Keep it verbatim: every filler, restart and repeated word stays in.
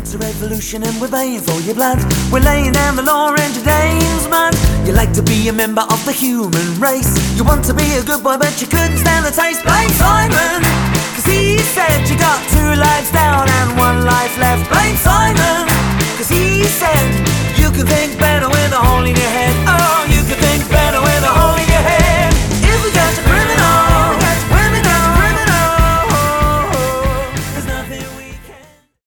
It's a revolution and we're paying for your blood. We're laying down the law in today's mud. You like to be a member of the human race. You want to be a good boy but you couldn't stand the taste. Blame Simon, cause he said you got two lives down and one